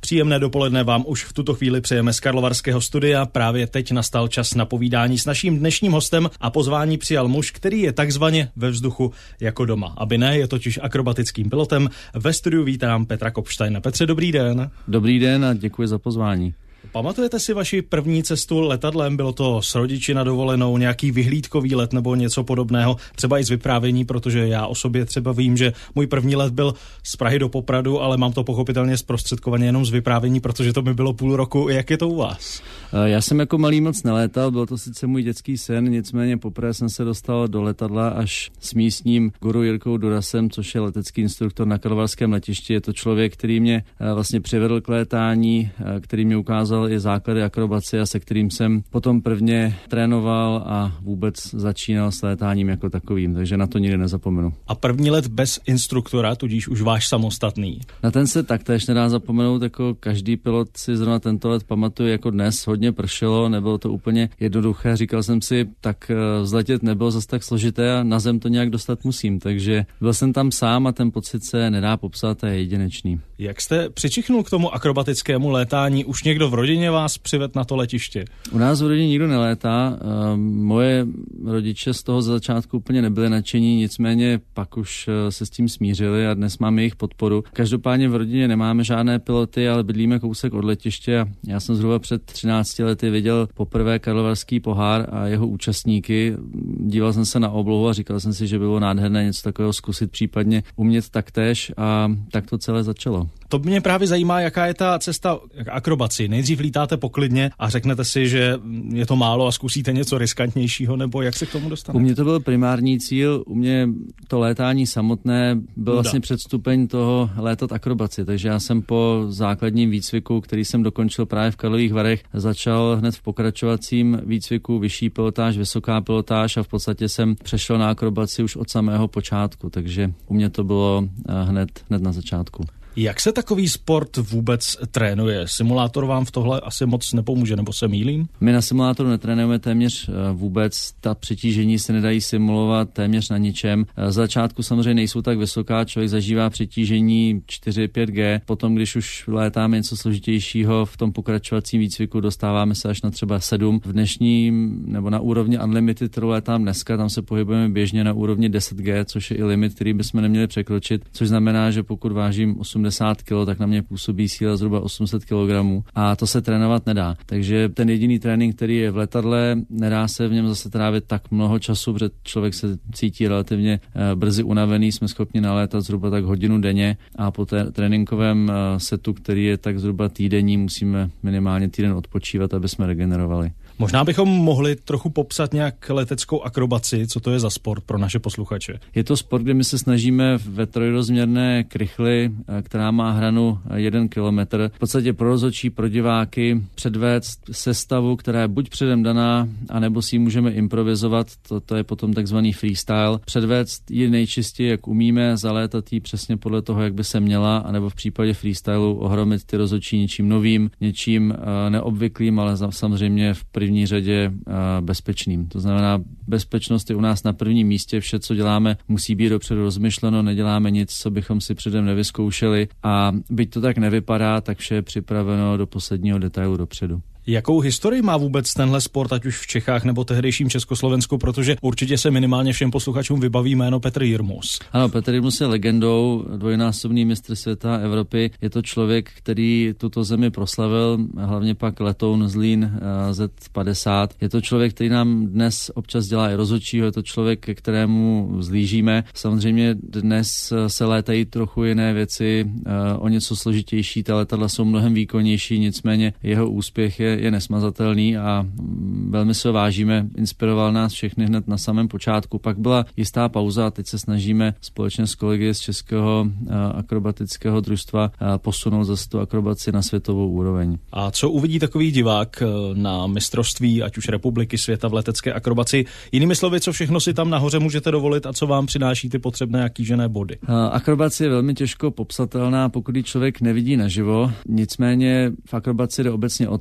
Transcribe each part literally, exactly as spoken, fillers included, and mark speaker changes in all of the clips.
Speaker 1: Příjemné dopoledne vám už v tuto chvíli přejeme z karlovarského studia. Právě teď nastal čas na povídání s naším dnešním hostem a pozvání přijal muž, který je takzvaně ve vzduchu jako doma. Aby ne, je totiž akrobatickým pilotem. Ve studiu vítám Petra Kopštajna. Petře, dobrý den.
Speaker 2: Dobrý den a děkuji za pozvání.
Speaker 1: Pamatujete si vaši první cestu letadlem? Bylo to s rodiči na dovolenou, nějaký vyhlídkový let nebo něco podobného? Třeba i z vyprávění, protože já o sobě třeba vím, že můj první let byl z Prahy do Popradu, ale mám to pochopitelně zprostředkovaně jenom z vyprávění, protože to mi bylo půl roku. Jak je to u vás?
Speaker 2: Já jsem jako malý moc nelétal, byl to sice můj dětský sen, nicméně poprvé jsem se dostal do letadla až s místním guru Jirkou Durasem, což je letecký instruktor na karlovarském letišti. Je to člověk, který mě vlastně přivedl k létání, který mě ukázal i základy akrobacie a se kterým jsem potom prvně trénoval a vůbec začínal s létáním jako takovým, takže na to nikdy nezapomenu.
Speaker 1: A první let bez instruktora, tudíž už váš samostatný?
Speaker 2: Na ten se taktéž nedá zapomenout, jako každý pilot si zrovna tento let pamatuje jako dnes, hodně pršelo, nebylo to úplně jednoduché, říkal jsem si, tak vzletět nebylo zas tak složité a na zem to nějak dostat musím, takže byl jsem tam sám a ten pocit se nedá popsat a je jedinečný.
Speaker 1: Jak jste přičichnul k tomu akrobatickému létání? Už někdo v rodině vás přived na to letiště?
Speaker 2: U nás v rodině nikdo nelétá. Moje rodiče z toho za začátku úplně nebyli nadšení, nicméně pak už se s tím smířili a dnes máme jejich podporu. Každopádně v rodině nemáme žádné piloty, ale bydlíme kousek od letiště a já jsem zhruba před třinácti lety viděl poprvé karlovarský pohár a jeho účastníky. Díval jsem se na oblohu a říkal jsem si, že bylo nádherné něco takového zkusit, případně umět taktéž a tak to celé začalo.
Speaker 1: To mě právě zajímá, jaká je ta cesta k akrobaci. Nejdřív lítáte poklidně a řeknete si, že je to málo a zkusíte něco riskantnějšího, nebo jak se k tomu dostanete?
Speaker 2: U mě to byl primární cíl, u mě to létání samotné byl
Speaker 1: Nuda.
Speaker 2: Vlastně předstupeň toho létat akrobaci, takže já jsem po základním výcviku, který jsem dokončil právě v Karlových Varech, začal hned v pokračovacím výcviku vyšší pilotáž, vysoká pilotáž a v podstatě jsem přešel na akrobaci už od samého počátku, takže u mě to bylo hned, hned na začátku.
Speaker 1: Jak se takový sport vůbec trénuje? Simulátor vám v tohle asi moc nepomůže, nebo se mýlím?
Speaker 2: My na simulátoru netrénujeme téměř vůbec, ta přetížení se nedají simulovat téměř na ničem. Z začátku samozřejmě nejsou tak vysoká, člověk zažívá přetížení čtyři pět gé, potom když už létáme něco složitějšího v tom pokračovacím výcviku, dostáváme se až na třeba sedm. V dnešním nebo na úrovni Unlimited, kterou létám dneska, tam se pohybujeme běžně na úrovni deset gé, což je i limit, který bychom neměli překročit, což znamená, že pokud vážím osmdesát kilo, tak na mě působí síla zhruba osm set kilogramů a to se trénovat nedá. Takže ten jediný trénink, který je v letadle, nedá se v něm zase trávit tak mnoho času, protože člověk se cítí relativně brzy unavený, jsme schopni nalétat zhruba tak hodinu denně a po té tréninkovém setu, který je tak zhruba týdenní, musíme minimálně týden odpočívat, aby jsme regenerovali.
Speaker 1: Možná bychom mohli trochu popsat nějak leteckou akrobaci, co to je za sport pro naše posluchače.
Speaker 2: Je to sport, kde my se snažíme ve trojrozměrné krychli, která má hranu jeden kilometr, v podstatě pro rozhodčí, pro diváky předvést sestavu, která je buď předem daná, anebo si ji můžeme improvizovat, to, to je potom takzvaný freestyle, předvést ji nejčistěji, jak umíme, zalétat ji přesně podle toho, jak by se měla, anebo v případě freestylu ohromit ty rozhodčí něčím novým, něčím uh, neobvyklým, ale samozřejmě v první řadě uh, bezpečným. To znamená, bezpečnost je u nás na prvním místě, vše, co děláme, musí být dopředu rozmyšleno, neděláme nic, co bychom si předem nevyzkoušeli a byť to tak nevypadá, tak vše je připraveno do posledního detailu dopředu.
Speaker 1: Jakou historii má vůbec tenhle sport, ať už v Čechách nebo tehdejším Československu, protože určitě se minimálně všem posluchačům vybaví jméno Petr Jirmus.
Speaker 2: Ano, Petr Jirmus je legendou, dvojnásobný mistr světa a Evropy. Je to člověk, který tuto zemi proslavil, hlavně pak letoun Zlín zet padesát. Je to člověk, který nám dnes občas dělá i rozhodčího, je to člověk, ke kterému zlížíme. Samozřejmě dnes se létají trochu jiné věci, o něco složitější, ta letadla jsou mnohem výkonnější, nicméně jeho úspěch je je nesmazatelný a velmi se ho vážíme. Inspiroval nás všechny hned na samém počátku. Pak byla jistá pauza a teď se snažíme společně s kolegy z Českého akrobatického družstva posunout zase tu akrobaci na světovou úroveň.
Speaker 1: A co uvidí takový divák na mistrovství, ať už republiky světa v letecké akrobaci? Jinými slovy, co všechno si tam nahoře můžete dovolit a co vám přináší ty potřebné a kýžené body?
Speaker 2: Akrobacie je velmi těžko popsatelná, pokud ji člověk nevidí naživo. Nicméně v akrobaci jde obecně o to, aby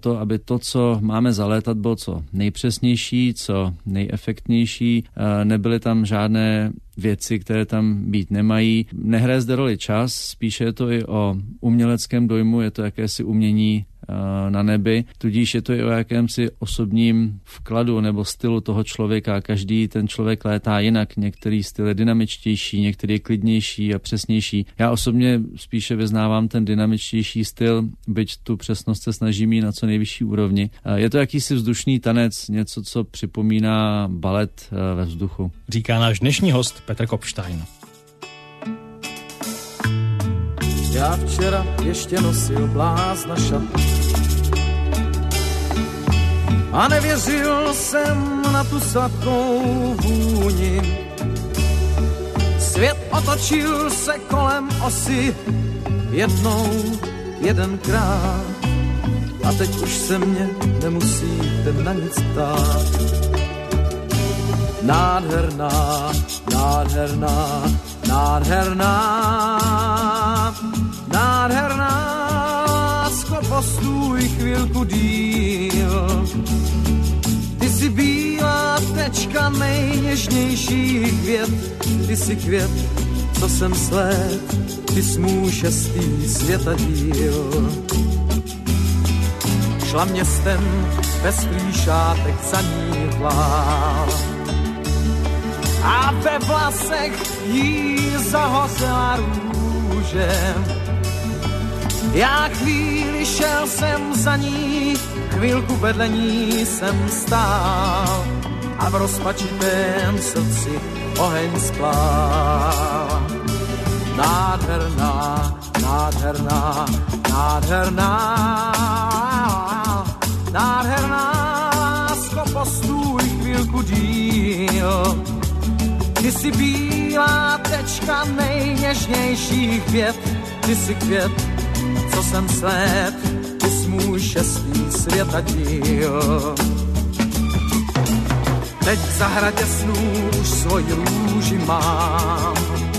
Speaker 2: to, co máme za letadlo, co nejpřesnější, co nejefektnější. Nebyly tam žádné věci, které tam být nemají. Nehraje zde roli čas, spíše je to i o uměleckém dojmu, je to jakési umění na nebi, tudíž je to i o jakémsi osobním vkladu nebo stylu toho člověka. Každý ten člověk létá jinak, některý styl je dynamičtější, některý je klidnější a přesnější. Já osobně spíše vyznávám ten dynamičtější styl, byť tu přesnost se snažím mít na co nejvyšší úrovni. Je to jakýsi vzdušný tanec, něco, co připomíná balet ve vzduchu.
Speaker 1: Říká náš dnešní host Petr Kopstein.
Speaker 3: Já včera ještě nosil blázna šat a nevěřil jsem na tu sladkou vůni. Svět otočil se kolem osy jednou, jedenkrát a teď už se mě nemusíte na nic ptát. Nádherná, nádherná, nádherná, nádherná, lásko, postůj chvilku díl. Ty jsi bílá tečka nejněžnějších květ, ty jsi květ, co jsem sled, ty jsi můj šestý světadíl. Šla městem pestrý šátek za ní hlál a ve vlasech jí zahozela růže. Já chvíli šel jsem za ní, chvilku vedle ní jsem stál a v rozpačitém srdci oheň splál. Nádherná, nádherná, nádherná, nádherná, lásko, postůj chvilku díl. Ty jsi bílá tečka nejněžnějších květ, ty jsi květ, co jsem sled, ty jsi můj šestý světadíl. Teď v zahradě snů už svoji růži mám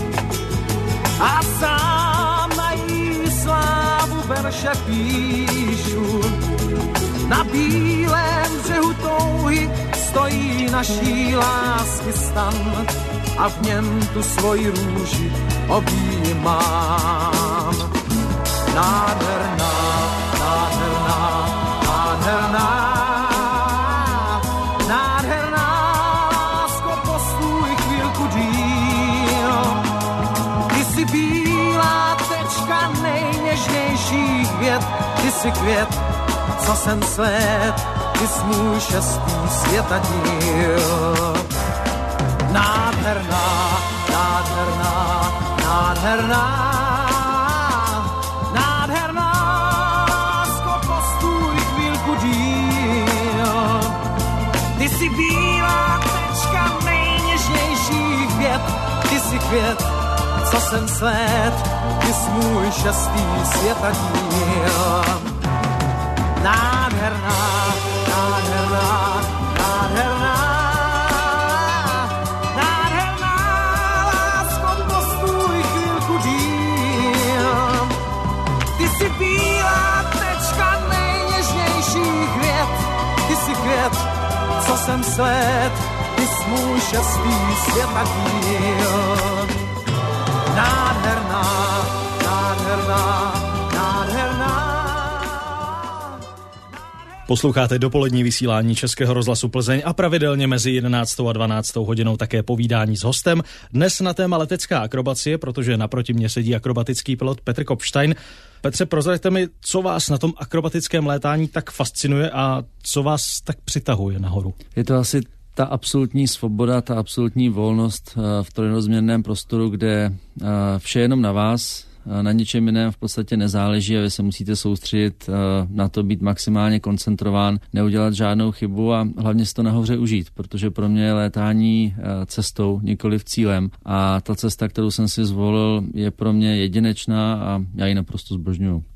Speaker 3: a sám na jí slávu verše píšu. Na bílém břehu touhy stojí naší lásky stan a v něm tu svoji růži objímám. Nádherná, nádherná, nádherná, nádherná, lásko, postůj chvilku díl. Ty jsi bílá tečka nejněžnějších květ, ty jsi květ, co jsem sled, ty jsi můj šestý světadíl. Nádherná, nádherná, nádherná, nádherná, lásko, postůj chvilku díl. Ty jsi bílá tečka nejněžnějších květ, ty jsi květ, co jsem sled, ty jsi můj šestý světadíl. Nádherná, nádherná, nádherná, nádherná, lásko, postůj chvilku díl. Ty jsi bílá tečka nejněžnějších květ, ty jsi květ, co jsem sled, ty jsi můj šestý světadíl. Nádherná, nádherná, nádherná.
Speaker 1: Posloucháte dopolední vysílání Českého rozhlasu Plzeň a pravidelně mezi jedenáctou a dvanáctou hodinou také povídání s hostem. Dnes na téma letecká akrobacie, protože naproti mně sedí akrobatický pilot Petr Kopstein. Petře, prozraďte mi, co vás na tom akrobatickém létání tak fascinuje a co vás tak přitahuje nahoru?
Speaker 2: Je to asi ta absolutní svoboda, ta absolutní volnost v trojrozměrném prostoru, kde vše je jenom na vás, na ničem jiném v podstatě nezáleží a vy se musíte soustředit na to, být maximálně koncentrován, neudělat žádnou chybu a hlavně si to nahoře užít, protože pro mě je létání cestou, nikoliv cílem a ta cesta, kterou jsem si zvolil, je pro mě jedinečná a já ji naprosto zbožňuju.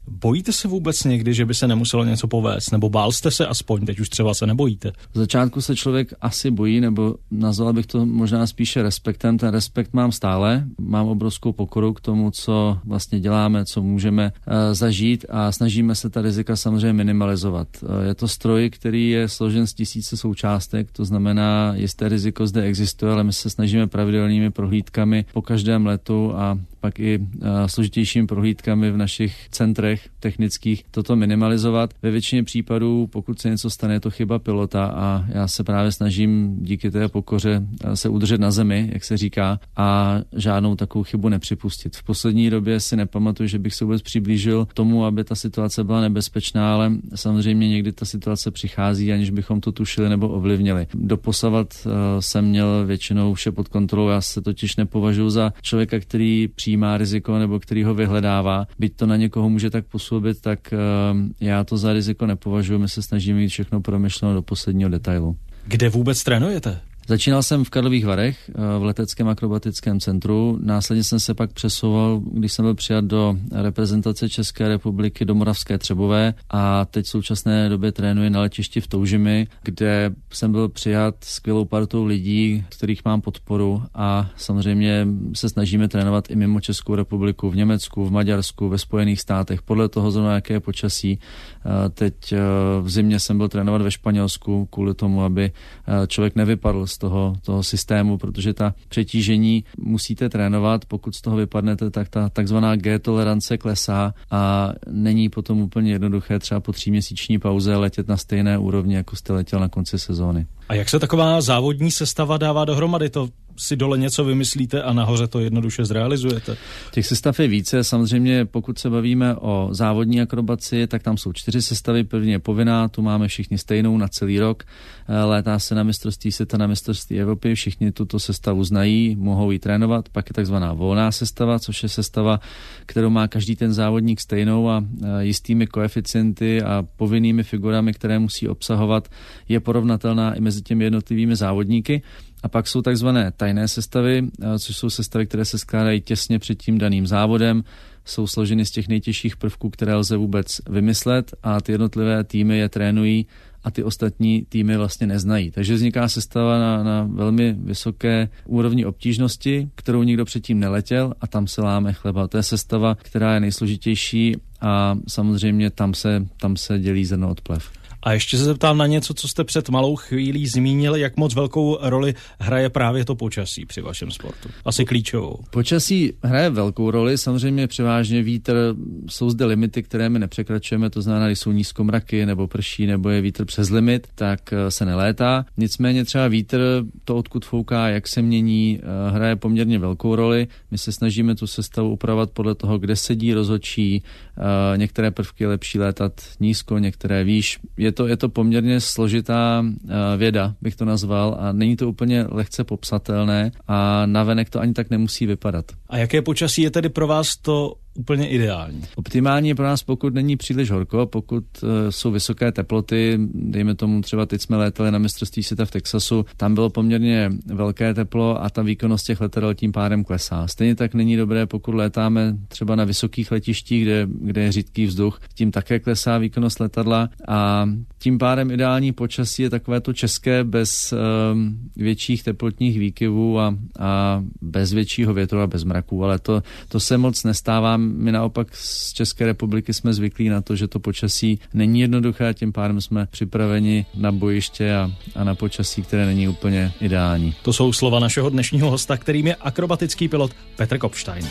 Speaker 1: Bojíte se vůbec někdy, že by se nemuselo něco povést? Nebo bál jste se aspoň, teď už třeba se nebojíte?
Speaker 2: V začátku se člověk asi bojí, nebo nazval bych to možná spíše respektem. Ten respekt mám stále. Mám obrovskou pokoru k tomu, co vlastně děláme, co můžeme uh, zažít a snažíme se ta rizika samozřejmě minimalizovat. Uh, je to stroj, který je složen z tisíce součástek, to znamená, jisté riziko zde existuje, ale my se snažíme pravidelnými prohlídkami po každém letu a pak i uh, složitějšími prohlídkami v našich centrech technických toto minimalizovat. Ve většině případů, pokud se něco stane, je to chyba pilota a já se právě snažím díky té pokoře se udržet na zemi, jak se říká, a žádnou takovou chybu nepřipustit. V poslední době si nepamatuju, že bych se vůbec přiblížil tomu, aby ta situace byla nebezpečná, ale samozřejmě někdy ta situace přichází, aniž bychom to tušili nebo ovlivnili. Doposavat uh, jsem měl většinou vše pod kontrolou, já se totiž nepovažuji za člověka, který přijímá riziko nebo který ho vyhledává. Byť to na někoho může tak působit, tak uh, já to za riziko nepovažuji, my se snažíme mít všechno promyšleno do posledního detailu.
Speaker 1: Kde vůbec trénujete?
Speaker 2: Začínal jsem v Karlových Varech v leteckém akrobatickém centru, následně jsem se pak přesouval, když jsem byl přijat do reprezentace České republiky do Moravské Třebové a teď v současné době trénuji na letišti v Toužimi, kde jsem byl přijat skvělou partou lidí, kterých mám podporu a samozřejmě se snažíme trénovat i mimo Českou republiku, v Německu, v Maďarsku, ve Spojených státech, podle toho zrovna jaké je počasí. Teď v zimě jsem byl trénovat ve Španělsku kvůli tomu, aby člověk nevypadl z toho, toho systému, protože ta přetížení musíte trénovat, pokud z toho vypadnete, tak ta takzvaná G-tolerance klesá a není potom úplně jednoduché třeba po tříměsíční pauze letět na stejné úrovni, jako jste letěl na konci sezóny.
Speaker 1: A jak se taková závodní sestava dává dohromady? To si dole něco vymyslíte a nahoře to jednoduše zrealizujete?
Speaker 2: Těch sestav je více. Samozřejmě pokud se bavíme o závodní akrobaci, tak tam jsou čtyři sestavy. První je povinná, tu máme všichni stejnou na celý rok. Létá se na mistrovství světa, na mistrovství Evropy, všichni tuto sestavu znají, mohou ji trénovat. Pak je takzvaná volná sestava, což je sestava, kterou má každý ten závodník stejnou a jistými koeficienty a povinnými figurami, které musí obsahovat, je porovnatelná i mezi těmi jednotlivými závodníky. A pak jsou takzvané tajné sestavy, což jsou sestavy, které se skládají těsně před tím daným závodem, jsou složeny z těch nejtěžších prvků, které lze vůbec vymyslet a ty jednotlivé týmy je trénují a ty ostatní týmy vlastně neznají. Takže vzniká sestava na, na velmi vysoké úrovni obtížnosti, kterou nikdo předtím neletěl a tam se láme chleba. To je sestava, která je nejsložitější a samozřejmě tam se, tam se dělí zrno od plev.
Speaker 1: A ještě se zeptám na něco, co jste před malou chvílí zmínil, jak moc velkou roli hraje právě to počasí při vašem sportu. Asi klíčovou.
Speaker 2: Počasí hraje velkou roli, samozřejmě převážně vítr, jsou zde limity, které my nepřekračujeme, to znamená, když jsou nízkomraky nebo prší, nebo je vítr přes limit, tak se nelétá. Nicméně třeba vítr, to odkud fouká, jak se mění, hraje poměrně velkou roli. My se snažíme tu sestavu upravovat podle toho, kde sedí rozhodčí, některé prvky je lepší létat nízko, některé výš. Je to, je to poměrně složitá uh, věda, bych to nazval, a není to úplně lehce popsatelné a navenek to ani tak nemusí vypadat.
Speaker 1: A jaké počasí je tedy pro vás to úplně ideální?
Speaker 2: Optimální je pro nás, pokud není příliš horko, pokud uh, jsou vysoké teploty, dejme tomu třeba teď jsme létali na mistrovství světa v Texasu, tam bylo poměrně velké teplo a ta výkonnost těch letadel tím pádem klesá. Stejně tak není dobré, pokud létáme třeba na vysokých letištích, kde, kde je řídký vzduch, tím také klesá výkonnost letadla a tím pádem ideální počasí je takové to české bez um, větších teplotních výkyvů a, a bez většího větru a bez mraků, ale to, to se moc nestává. My naopak z České republiky jsme zvyklí na to, že to počasí není jednoduché a tím pádem jsme připraveni na bojiště a, a na počasí, které není úplně ideální.
Speaker 1: To jsou slova našeho dnešního hosta, kterým je akrobatický pilot Petr Kopstein.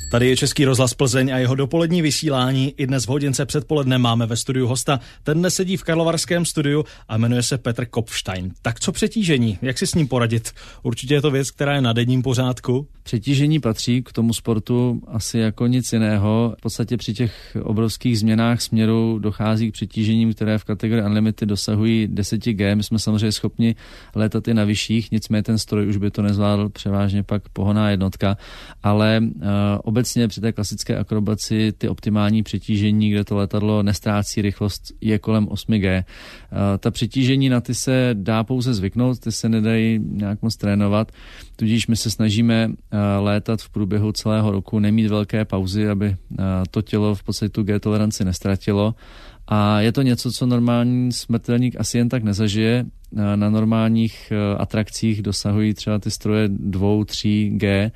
Speaker 1: Tady je Český rozhlas Plzeň a jeho dopolední vysílání. I dnes v hodince předpoledne máme ve studiu hosta. Ten dnes sedí v karlovarském studiu a jmenuje se Petr Kopfstein. Tak co přetížení? Jak si s ním poradit? Určitě je to věc, která je na denním pořádku.
Speaker 2: Přetížení patří k tomu sportu asi jako nic jiného. V podstatě při těch obrovských změnách směru dochází k přetížením, které v kategorii Unlimited dosahují deset gé. My jsme samozřejmě schopni létat i na vyšších, nicméně ten stroj už by to nezvládl, převážně pak pohonná jednotka, ale uh, obecně při té klasické akrobaci ty optimální přetížení, kde to letadlo nestrácí rychlost, je kolem osm gé. Uh, ta přetížení na ty se dá pouze zvyknout, ty se nedají nějak moc trénovat, tudíž my se snažíme uh, létat v průběhu celého roku, nemít velké pauzy, aby uh, to tělo v podstatě tu G toleranci nestratilo. A je to něco, co normální smrtelník asi jen tak nezažije. Na normálních uh, atrakcích dosahují třeba ty stroje dva tři gé.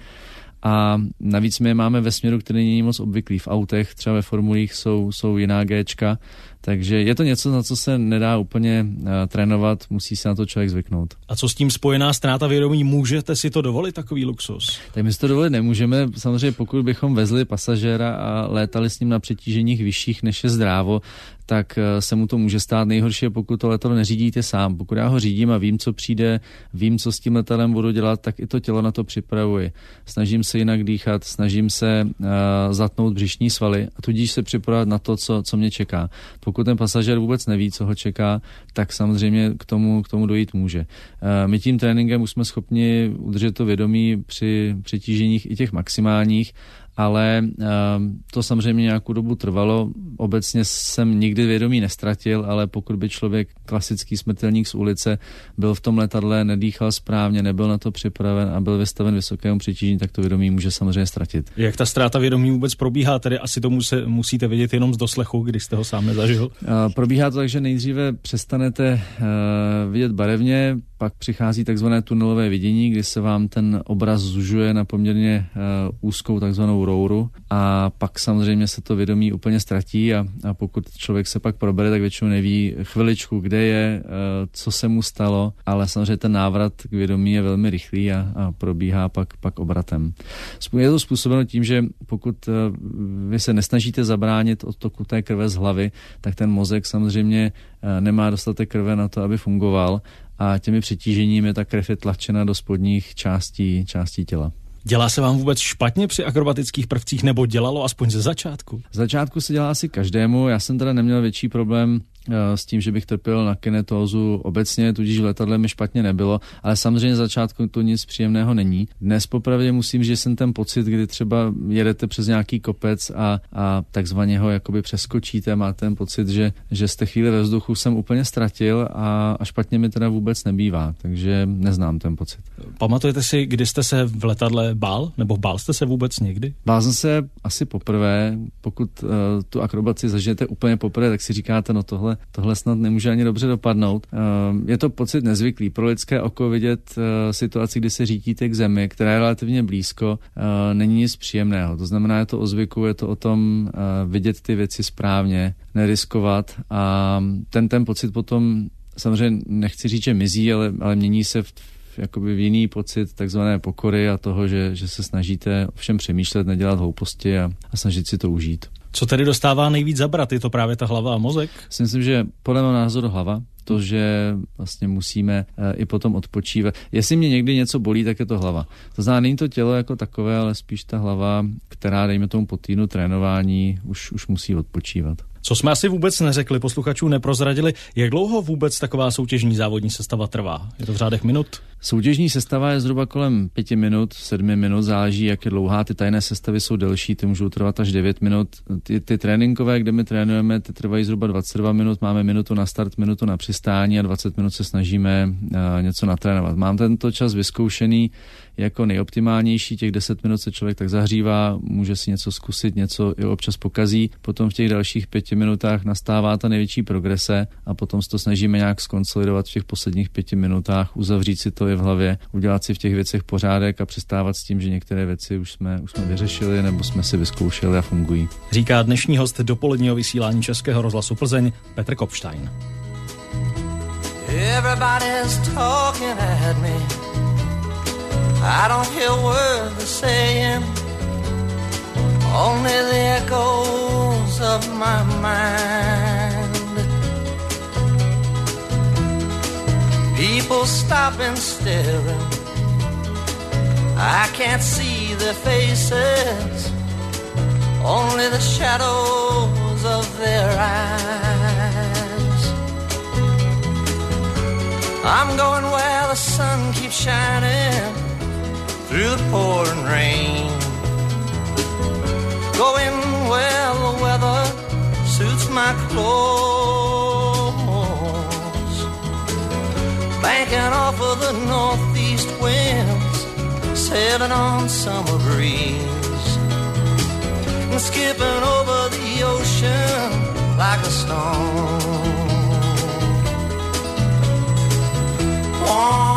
Speaker 2: A navíc my je máme ve směru, který není moc obvyklý. V autech, třeba ve formulích jsou, jsou jiná Gčka, takže je to něco, na co se nedá úplně uh, trénovat, musí se na to člověk zvyknout.
Speaker 1: A co s tím spojená ztráta vědomí? Můžete si to dovolit, takový luxus?
Speaker 2: Tak my si to dovolit nemůžeme. Samozřejmě pokud bychom vezli pasažéra a létali s ním na přetíženích vyšších než je zdrávo, tak se mu to může stát. Nejhorší je, pokud to letadlo neřídíte sám. Pokud já ho řídím a vím, co přijde, vím, co s tím letadlem budu dělat, tak i to tělo na to připravuji. Snažím se jinak dýchat, snažím se uh, zatnout břišní svaly a tudíž se připravovat na to, co, co mě čeká. Pokud ten pasažér vůbec neví, co ho čeká, tak samozřejmě k tomu, k tomu dojít může. Uh, my tím tréninkem už jsme schopni udržet to vědomí při přetíženích i těch maximálních, ale uh, to samozřejmě nějakou dobu trvalo. Obecně jsem nikdy vědomí nestratil, ale pokud by člověk, klasický smrtelník z ulice, byl v tom letadle, nedýchal správně, nebyl na to připraven a byl vystaven vysokému přetížení, tak to vědomí může samozřejmě ztratit. Jak
Speaker 1: ta ztráta vědomí vůbec probíhá? Tedy asi to muse, musíte vědět jenom z doslechu, když jste ho sám nezažil.
Speaker 2: Uh, probíhá to tak, že nejdříve přestanete uh, vidět barevně, pak přichází takzvané tunelové vidění, kdy se vám ten obraz zužuje na poměrně uh, úzkou takzvanou rouru a pak samozřejmě se to vědomí úplně ztratí a, a pokud člověk se pak probere, tak většinou neví chviličku, kde je, uh, co se mu stalo, ale samozřejmě ten návrat k vědomí je velmi rychlý a, a probíhá pak, pak obratem. Je to způsobeno tím, že pokud uh, vy se nesnažíte zabránit odtoku té krve z hlavy, tak ten mozek samozřejmě uh, nemá dostatek krve na to, aby fungoval, a těmi přetíženími ta krev je tlačena do spodních částí, částí těla.
Speaker 1: Dělá se vám vůbec špatně při akrobatických prvcích, nebo dělalo aspoň ze začátku?
Speaker 2: Z začátku se dělá asi každému, já jsem teda neměl větší problém s tím, že bych trpěl na kinetózu obecně, tudíž v letadle mi špatně nebylo, ale samozřejmě z začátku to nic příjemného není. Dnes popravdě musím, že jsem ten pocit, kdy třeba jedete přes nějaký kopec a, a takzvaně ho jakoby přeskočíte, máte ten pocit, že, že z té chvíli ve vzduchu jsem úplně ztratil a, a špatně mi teda vůbec nebývá, takže neznám ten pocit.
Speaker 1: Pamatujete si, kdy jste se v letadle bál? Nebo bál jste se vůbec někdy?
Speaker 2: Bál jsem se asi poprvé, pokud uh, tu akrobaci zažijete úplně poprvé, tak si říkáte, no tohle Tohle snad nemůže ani dobře dopadnout. Je to pocit nezvyklý. Pro lidské oko vidět situaci, kdy se řítíte k zemi, která je relativně blízko, není nic příjemného. To znamená, je to o zvyku, je to o tom vidět ty věci správně, neriskovat a ten, ten pocit potom, samozřejmě nechci říct, že mizí, ale, ale mění se v jakoby v jiný pocit takzvané pokory a toho, že, že se snažíte o všem přemýšlet, nedělat hlouposti a, a snažit si to užít.
Speaker 1: Co tedy dostává nejvíc zabrat? Je to právě ta hlava a mozek?
Speaker 2: Myslím, že podle mého názoru hlava. To, že vlastně musíme e, i potom odpočívat. Jestli mě někdy něco bolí, tak je to hlava. To znamená, není to tělo jako takové, ale spíš ta hlava, která, dejme tomu po týdnu trénování, už, už musí odpočívat.
Speaker 1: Co jsme asi vůbec neřekli, posluchačů neprozradili, jak dlouho vůbec taková soutěžní závodní sestava trvá? Je to v řádech minut?
Speaker 2: Soutěžní sestava je zhruba kolem pěti minut, sedmi minut, záleží, jak je dlouhá. Ty tajné sestavy jsou delší, ty můžou trvat až devět minut. Ty, ty tréninkové, kde my trénujeme, ty trvají zhruba dvacet dva minut, máme minutu na start, minutu na přistání a dvacet minut se snažíme uh, něco natrénovat. Mám tento čas vyzkoušený jako nejoptimálnější, těch deset minut se člověk tak zahřívá, může si něco zkusit, něco i občas pokazí, potom v těch dalších pěti minutách nastává ta největší progrese a potom se to snažíme nějak skonsolidovat v těch posledních pěti minutách, uzavřít si to i v hlavě, udělat si v těch věcech pořádek a přestávat s tím, že některé věci už jsme, už jsme vyřešili nebo jsme si vyzkoušeli a fungují.
Speaker 1: Říká dnešní host dopoledního vysílání Českého rozhlasu Plzeň Petr Kopfstein. Everybody's talking at me. I don't hear words they're saying.
Speaker 4: only the echoes of my mind. People stopping still, I can't see their faces, only the shadows of their eyes. I'm going where the sun keeps shining through the pouring rain, going where the weather suits my clothes, banking off of the northeast winds, sailing on summer breeze, and skipping over the ocean like a stone. Whoa.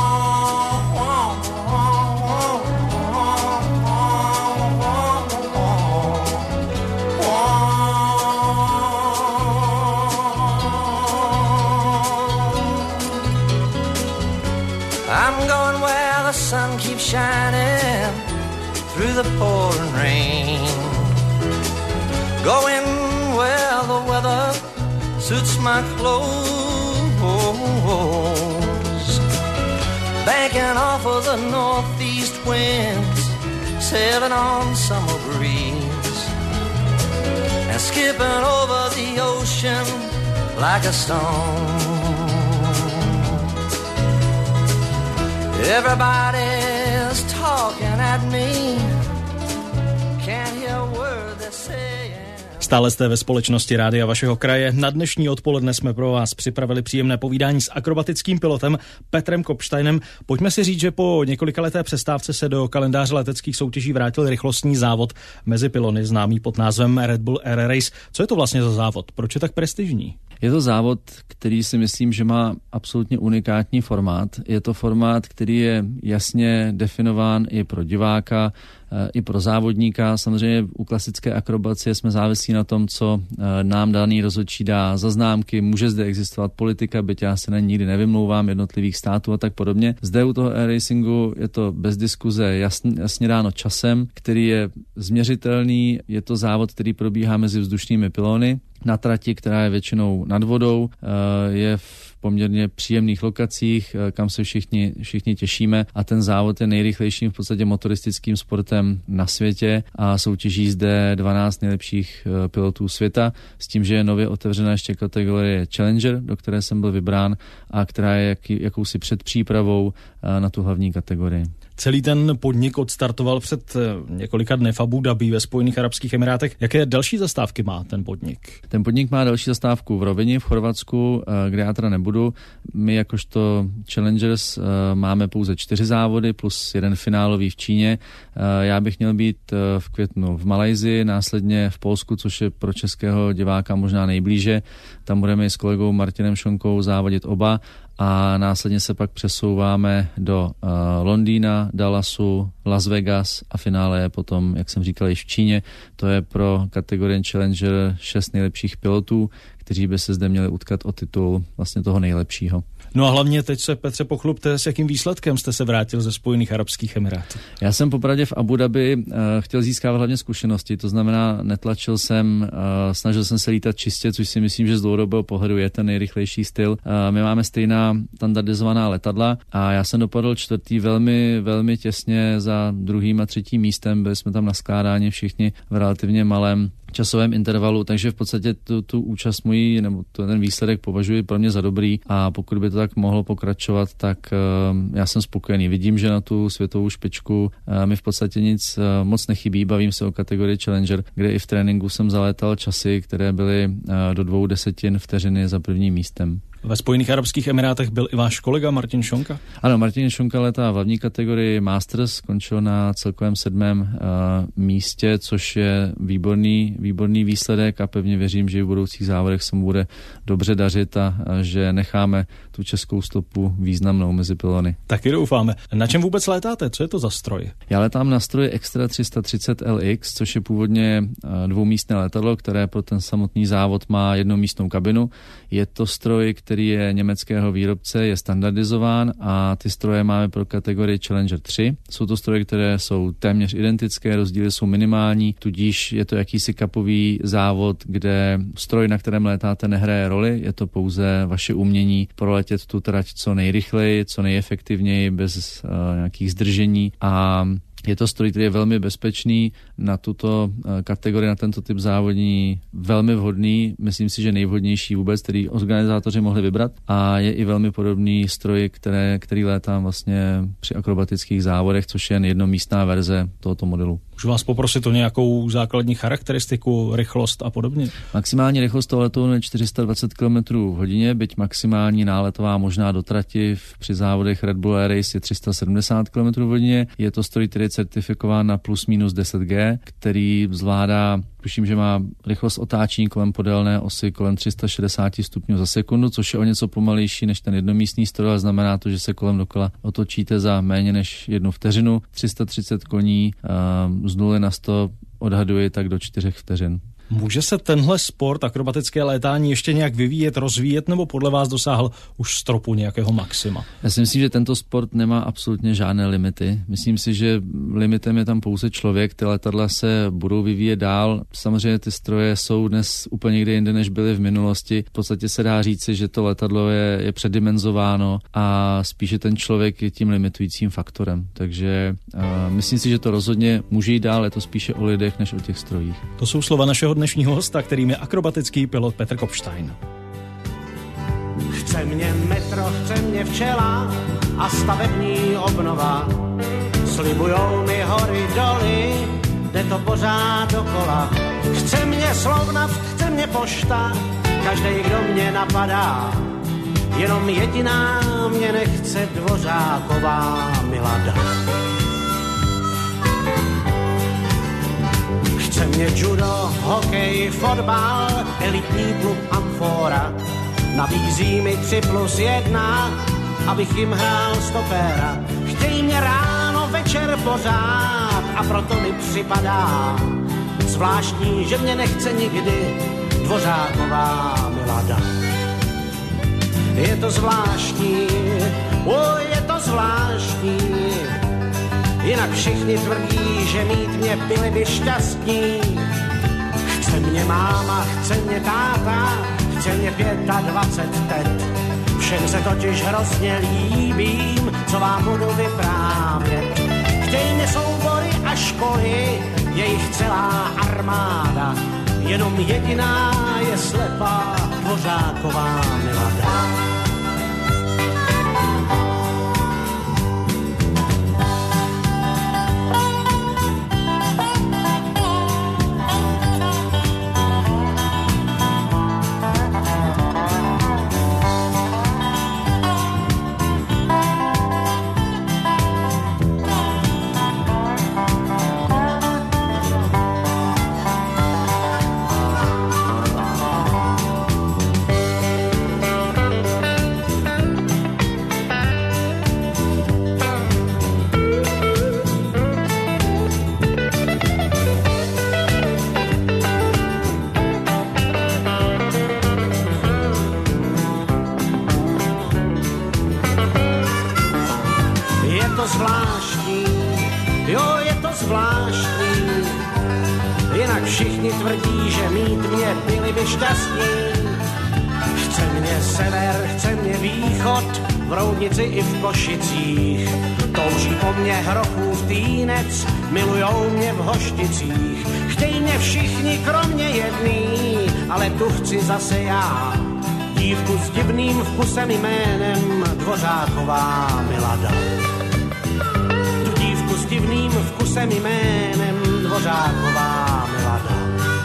Speaker 4: Sun keeps shining through the pouring rain, going where the weather suits my clothes, banking off of the northeast winds, sailing on summer breeze, and skipping over the ocean like a stone. Everybody's talking at me, can't hear a word they're saying.
Speaker 1: Stále jste ve společnosti Rádia vašeho kraje. Na dnešní odpoledne jsme pro vás připravili příjemné povídání s akrobatickým pilotem Petrem Kopštajnem. Pojďme si říct, že po několikaleté přestávce se do kalendáře leteckých soutěží vrátil rychlostní závod mezi pilony, známý pod názvem Red Bull Air Race. Co je to vlastně za závod? Proč je tak prestižní?
Speaker 2: Je to závod, který si myslím, že má absolutně unikátní formát. Je to formát, který je jasně definován i pro diváka, i pro závodníka. Samozřejmě u klasické akrobacie jsme závislí na tom, co nám daný rozhodčí dá za známky. Může zde existovat politika, byť já se na ní nikdy nevymlouvám, jednotlivých států a tak podobně. Zde u toho air racingu je to bez diskuze jasně, jasně dáno časem, který je změřitelný. Je to závod, který probíhá mezi vzdušnými pylony na trati, která je většinou nad vodou, je v poměrně příjemných lokacích, kam se všichni, všichni těšíme, a ten závod je nejrychlejším v podstatě motoristickým sportem na světě a soutěží zde dvanáct nejlepších pilotů světa, s tím, že je nově otevřena ještě kategorie Challenger, do které jsem byl vybrán a která je jaký, jakousi předpřípravou na tu hlavní kategorii.
Speaker 1: Celý ten podnik odstartoval před několika dny v Abu Dhabi ve Spojených arabských emirátech. Jaké další zastávky má ten podnik?
Speaker 2: Ten podnik má další zastávku v Rovině, v Chorvatsku, kde já teda nebudu. My jakožto Challengers máme pouze čtyři závody plus jeden finálový v Číně. Já bych měl být v květnu v Malajsii, následně v Polsku, což je pro českého diváka možná nejblíže. Tam budeme s kolegou Martinem Šonkou závodit oba. A následně se pak přesouváme do uh, Londýna, Dallasu, Las Vegas a finále je potom, jak jsem říkal, již v Číně. To je pro kategorii Challenger šest nejlepších pilotů, kteří by se zde měli utkat o titul vlastně toho nejlepšího.
Speaker 1: No a hlavně teď se, Petře, pochlubte, s jakým výsledkem jste se vrátil ze Spojených arabských emirátů.
Speaker 2: Já jsem popravdě v Abu Dhabi uh, chtěl získávat hlavně zkušenosti, to znamená netlačil jsem, uh, snažil jsem se lítat čistě, což si myslím, že z dlouhodobého pohledu je ten nejrychlejší styl. Uh, my máme stejná standardizovaná letadla a já jsem dopadl čtvrtý velmi, velmi těsně za druhým a třetím místem, byli jsme tam naskládáni všichni v relativně malém časovém intervalu, takže v podstatě tu, tu účast mojí, nebo ten výsledek považuji pro mě za dobrý a pokud by to tak mohlo pokračovat, tak uh, já jsem spokojený. Vidím, že na tu světovou špičku uh, mi v podstatě nic uh, moc nechybí. Bavím se o kategorii Challenger, kde i v tréninku jsem zalétal časy, které byly uh, do dvou desetin vteřiny za prvním místem.
Speaker 1: Ve Spojených arabských emirátech byl i váš kolega Martin Šonka?
Speaker 2: Ano, Martin Šonka letá v hlavní kategorii Masters, skončil na celkovém sedmém uh, místě, což je výborný, výborný výsledek a pevně věřím, že v budoucích závodech se mu bude dobře dařit a, a že necháme tu českou stopu významnou mezi pylony.
Speaker 1: Taky doufáme. Na čem vůbec létáte? Co je to za stroj?
Speaker 2: Já letám na stroji Extra tři sta třicet L X, což je původně uh, dvoumístné letadlo, které pro ten samotný závod má jednomístnou kabinu. Je to stroj, který který je německého výrobce, je standardizován a ty stroje máme pro kategorii Challenger tři. Jsou to stroje, které jsou téměř identické, rozdíly jsou minimální, tudíž je to jakýsi kapový závod, kde stroj, na kterém létáte, nehraje roli, je to pouze vaše umění proletět tu trať co nejrychleji, co nejefektivněji, bez uh, nějakých zdržení a je to stroj, který je velmi bezpečný na tuto kategorii, na tento typ závodní, velmi vhodný, myslím si, že nejvhodnější vůbec, který organizátoři mohli vybrat a je i velmi podobný stroj, které, který létám vlastně při akrobatických závodech, což je jen jednomístná verze tohoto modelu.
Speaker 1: Můžu vás poprosit o nějakou základní charakteristiku, rychlost a podobně?
Speaker 2: Maximální rychlost toho letounu je čtyři sta dvacet kilometrů v hodině, byť maximální náletová možná do trati při závodech Red Bull Air Race je tři sta sedmdesát kilometrů v hodině. Je to stroj, který je certifikován na plus minus deset gé, který zvládá, tuším, že má rychlost otáčení kolem podélné osy kolem tři sta šedesát stupňů za sekundu, což je o něco pomalejší než ten jednomístný stroj, ale znamená to, že se kolem dokola otočíte za méně než jednu vteřinu. tři sta třicet koní z nuly na sto odhaduji tak do čtyřech vteřin.
Speaker 1: Může se tenhle sport, akrobatické létání, ještě nějak vyvíjet, rozvíjet, nebo podle vás dosáhl už stropu nějakého maxima?
Speaker 2: Já si myslím, že tento sport nemá absolutně žádné limity. Myslím si, že limitem je tam pouze člověk, ty letadla se budou vyvíjet dál. Samozřejmě ty stroje jsou dnes úplně někde jinde, než byly v minulosti. V podstatě se dá říci, že to letadlo je, je předimenzováno a spíše ten člověk je tím limitujícím faktorem. Takže uh, myslím si, že to rozhodně může jít dál, je to spíše o lidech, než o těch strojích.
Speaker 1: To jsou slova našeho dnešního hosta, kterým je akrobatický pilot Petr Kopstein.
Speaker 5: Chce mě metro, chce mě včela a stavební obnova. Slibujou mi hory doly, jde to pořád dokola. Chce mě Slovnaft, chce mě pošta, každý, kdo mě napadá. Jenom jediná mě nechce Dvořáková Milada. Chce mě judo, hokej, fotbal, elitní klub Amfora. Nabízí mi tři plus jedna, abych jim hrál stopéra. Chtějí mě ráno, večer pořád a proto mi připadá zvláštní, že mě nechce nikdy Dvořáková Milada. Je to zvláštní, o, je to zvláštní, jinak všichni tvrdí, že mít mě byli by šťastní. Chce mě máma, chce mě táta, chce mě dvacet pět tet. Všem se totiž hrozně líbím, co vám budu vyprávět. Chtějí mě soubory a školy, je jich celá armáda. Jenom jediná je slepá Dvořáková Milada. Všichni tvrdí, že mít mě byli by šťastní. Chce mě sever, chce mě východ, v Roudnici i v Košicích. Touží po mně Hrochův Týnec, milujou mě v Hošticích. Chtějí mě všichni kromě jedný, ale tu chci zase já. Dívku s divným vkusem jménem Dvořáková Milada. Tu dívku s divným vkusem jménem Dvořáková Milada.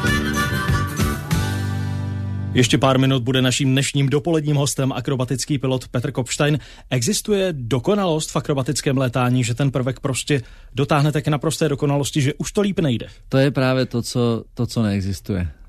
Speaker 1: Ještě pár minut bude naším dnešním dopoledním hostem akrobatický pilot Petr Kopstein. Existuje dokonalost v akrobatickém létání, že ten prvek prostě dotáhnete k naprosté dokonalosti, že už to líp nejde?
Speaker 2: To je právě to, co, to, co neexistuje.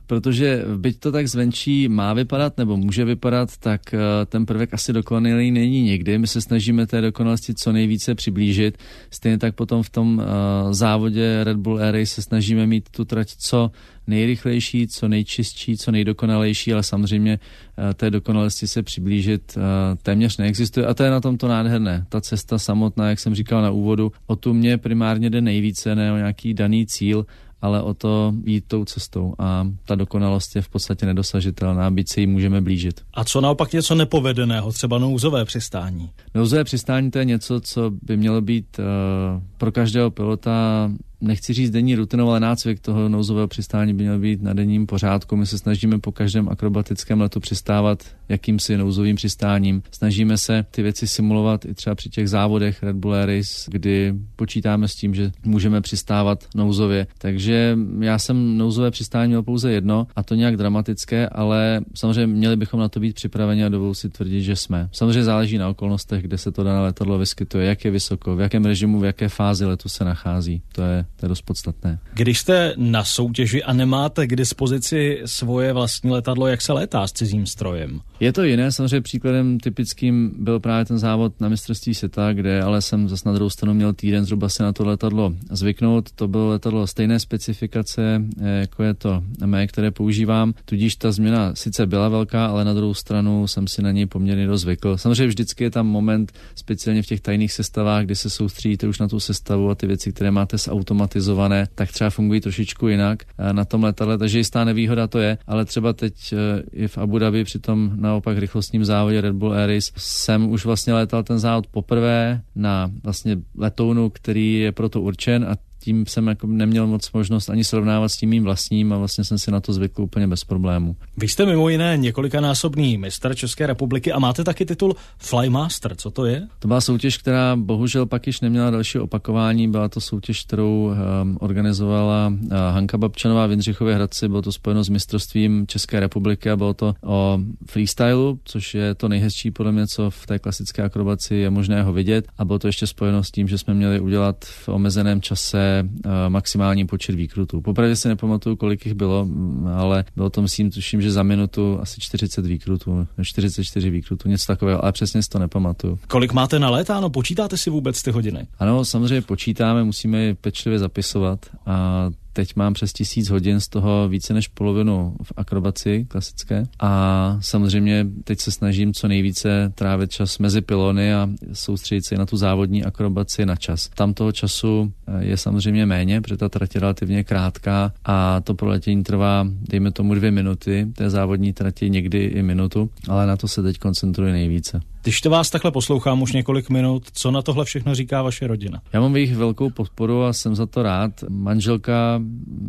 Speaker 2: protože byť to tak zvenčí má vypadat nebo může vypadat, tak ten prvek asi dokonalý není nikdy. My se snažíme té dokonalosti co nejvíce přiblížit. Stejně tak potom v tom uh, závodě Red Bull Air Race se snažíme mít tu trať co nejrychlejší, co nejčistší, co nejdokonalejší, ale samozřejmě uh, té dokonalosti se přiblížit uh, téměř neexistuje a to je na tom to nádherné. Ta cesta samotná, jak jsem říkal na úvodu, o tu mě primárně jde nejvíce, ne o nějaký daný cíl, ale o to jít tou cestou a ta dokonalost je v podstatě nedosažitelná, byť se jí můžeme blížit.
Speaker 1: A co naopak něco nepovedeného, třeba nouzové přistání?
Speaker 2: Nouzové přistání to je něco, co by mělo být uh, pro každého pilota, nechci říct denní rutinou, ale nácvik toho nouzového přistání by měl být na denním pořádku. My se snažíme po každém akrobatickém letu přistávat jakýmsi nouzovým přistáním. Snažíme se ty věci simulovat i třeba při těch závodech Red Bull Air Race, kdy počítáme s tím, že můžeme přistávat nouzově. Takže já jsem nouzové přistání měl pouze jedno a to nějak dramatické, ale samozřejmě měli bychom na to být připraveni a dovoluji si tvrdit, že jsme. Samozřejmě záleží na okolnostech, kde se to dané letadlo vyskytuje, jak je vysoko, v jakém režimu, v jaké fázi letu se nachází. To je To je dost podstatné.
Speaker 1: Když jste na soutěži a nemáte k dispozici svoje vlastní letadlo, jak se létá s cizím strojem?
Speaker 2: Je to jiné, samozřejmě příkladem typickým byl právě ten závod na mistrovství světa, kde ale jsem zase na druhou stranu měl týden zhruba se na to letadlo zvyknout. To bylo letadlo stejné specifikace, jako je to mé, které používám, tudíž ta změna sice byla velká, ale na druhou stranu jsem si na něj poměrně dost zvykl. Samozřejmě vždycky je tam moment, speciálně v těch tajných sestavách, kdy se soustředíte už na tu sestavu a ty věci, které máte zautomatizované, tak třeba fungují trošičku jinak na tom letadle, takže jistá nevýhoda to je, ale třeba teď i v Abu Dhabi při tom naopak rychlostním závodě Red Bull Air Race jsem už vlastně létal ten závod poprvé na vlastně letounu, který je proto určen a tím jsem jako neměl moc možnost ani srovnávat s tím mým vlastním a vlastně jsem si na to zvykl úplně bez problému.
Speaker 1: Vy jste mimo jiné několikanásobný mistr České republiky a máte taky titul Flymaster. Co to je?
Speaker 2: To byla soutěž, která bohužel pak již neměla další opakování. Byla to soutěž, kterou um, organizovala uh, Hanka Babčanová v Jindřichově Hradci. Bylo to spojeno s mistrovstvím České republiky a bylo to o freestylu, což je to nejhezčí podle mě, co v té klasické akrobaci je možné ho vidět. A bylo to ještě spojeno s tím, že jsme měli udělat v omezeném čase maximální počet výkrutů. Popravdě si nepamatuju, kolik jich bylo, ale bylo to, myslím, tuším, že za minutu asi čtyřicet výkrutů, čtyřicet čtyři výkrutů, něco takového, ale přesně si to nepamatuju.
Speaker 1: Kolik máte nalétáno? Počítáte si vůbec ty hodiny?
Speaker 2: Ano, samozřejmě počítáme, musíme je pečlivě zapisovat a teď mám přes tisíc hodin, z toho více než polovinu v akrobaci klasické a samozřejmě teď se snažím co nejvíce trávit čas mezi pylony a soustředit se na tu závodní akrobaci na čas. Tam toho času je samozřejmě méně, protože ta trať je relativně krátká a to proletění trvá, dejme tomu dvě minuty, té závodní trati někdy i minutu, ale na to se teď koncentruji nejvíce.
Speaker 1: Když to vás takhle poslouchám už několik minut, co na tohle všechno říká vaše rodina?
Speaker 2: Já mám jejich velkou podporu a jsem za to rád. Manželka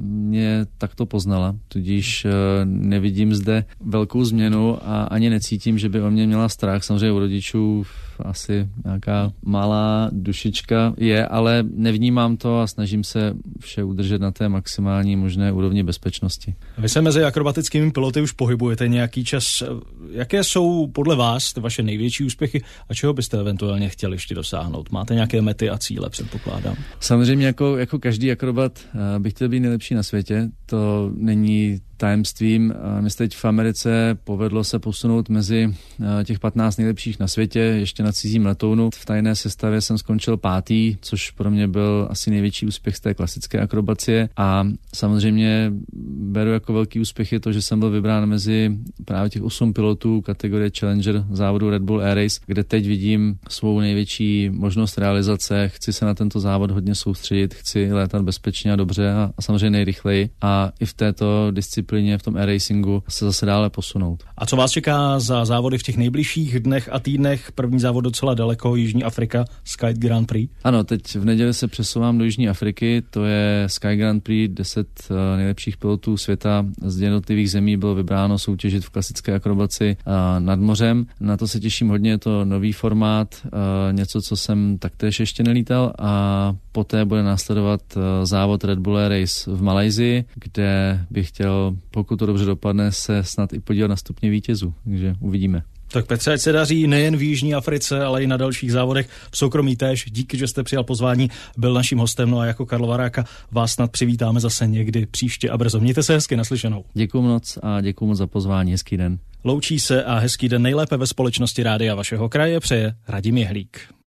Speaker 2: mě takto poznala, tudíž nevidím zde velkou změnu a ani necítím, že by o mě měla strach. Samozřejmě u rodičů asi nějaká malá dušička je, ale nevnímám to a snažím se vše udržet na té maximální možné úrovni bezpečnosti.
Speaker 1: Vy se mezi akrobatickými piloty už pohybujete nějaký čas. Jaké jsou podle vás ty vaše největší úspěchy a čeho byste eventuálně chtěli ještě dosáhnout? Máte nějaké mety a cíle, předpokládám?
Speaker 2: Samozřejmě jako, jako každý akrobat bych chtěl být nejlepší na světě. To není tajemstvím. Mně se teď v Americe povedlo se posunout mezi těch patnáct nejlepších na světě, ještě na cizím letounu. V tajné sestavě jsem skončil pátý, což pro mě byl asi největší úspěch z té klasické akrobacie a samozřejmě beru jako velký úspěch je to, že jsem byl vybrán mezi právě těch osm pilotů kategorie Challenger závodu Red Bull Air Race, kde teď vidím svou největší možnost realizace. Chci se na tento závod hodně soustředit, chci létat bezpečně a dobře a, a samozřejmě nejrychleji a i v této disciplíně v tom air-racingu se zase dále posunout.
Speaker 1: A co vás čeká za závody v těch nejbližších dnech a týdnech? První závod docela daleko, Jižní Afrika, Sky Grand Prix.
Speaker 2: Ano, teď v neděli se přesouvám do Jižní Afriky, to je Sky Grand Prix, deset uh, nejlepších pilotů světa z jednotlivých zemí bylo vybráno soutěžit v klasické akrobaci uh, nad mořem. Na to se těším hodně, je to nový formát, uh, něco, co jsem taktéž ještě nelítal a poté bude následovat uh, závod Red Bull Air Race v Malajsii, kde bych chtěl, pokud to dobře dopadne, se snad i podívat na stupně vítězů, takže uvidíme.
Speaker 1: Tak Petře, ať se daří nejen v Jižní Africe, ale i na dalších závodech, v soukromí též. Díky, že jste přijal pozvání, byl naším hostem, no a jako Karl Varáka vás snad přivítáme zase někdy příště a brzo. Mějte se hezky, naslyšenou.
Speaker 2: Děkuju moc a děkuju moc za pozvání, hezký den.
Speaker 1: Loučí se a hezký den nejlépe ve společnosti Rádia vašeho kraje přeje Radim Jehlík.